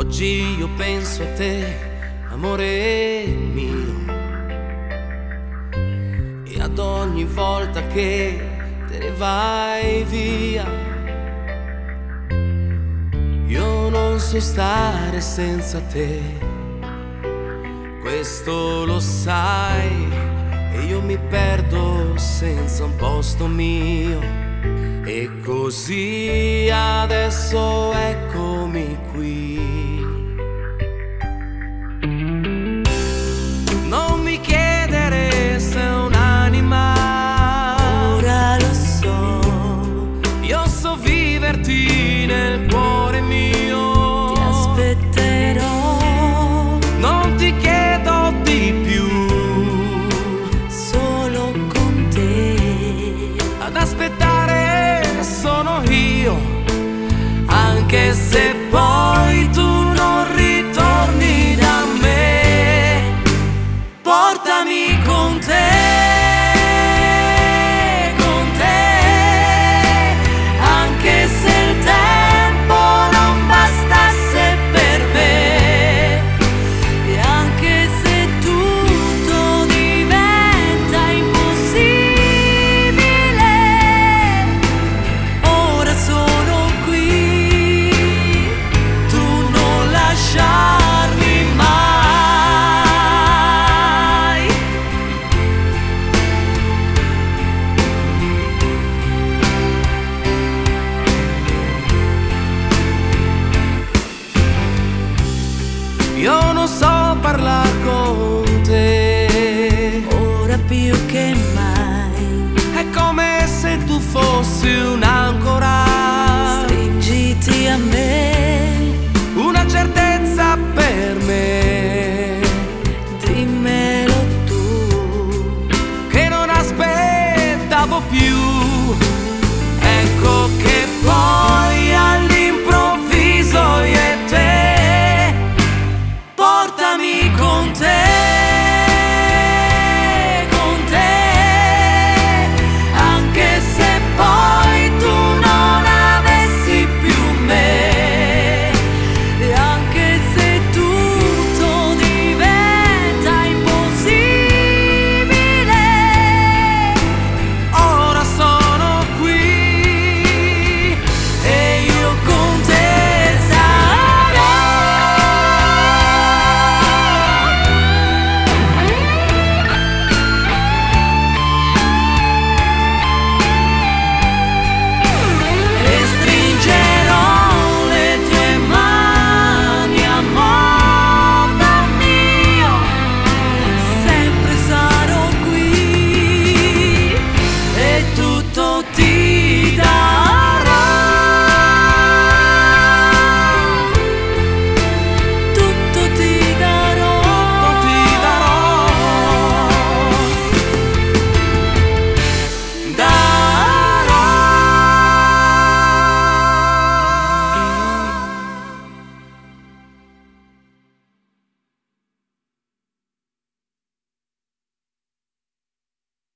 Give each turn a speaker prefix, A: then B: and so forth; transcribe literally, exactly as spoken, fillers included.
A: Oggi io penso a te, amore mio, e ad ogni volta che te ne vai via, io non so stare senza te, questo lo sai, e io mi perdo senza un posto mio. E così adesso eccomi qui. Non mi chiedere se è un'anima,
B: ora lo so,
A: io so viverti nel cuore mio.
B: ti aspetterò,
A: non ti chiedo di più,
B: solo con te.
A: ad aspettare sono io, anche se poi tu non ritorni da me. Portami con te, con te, anche se il tempo non bastasse per me,
B: E anche se tutto diventa impossibile, ora sono qui,
A: tu non lasciarmi mai. Io non so parlare con te,
B: ora più che mai.
A: è come se tu fossi un'ancora.
B: Stringiti a me.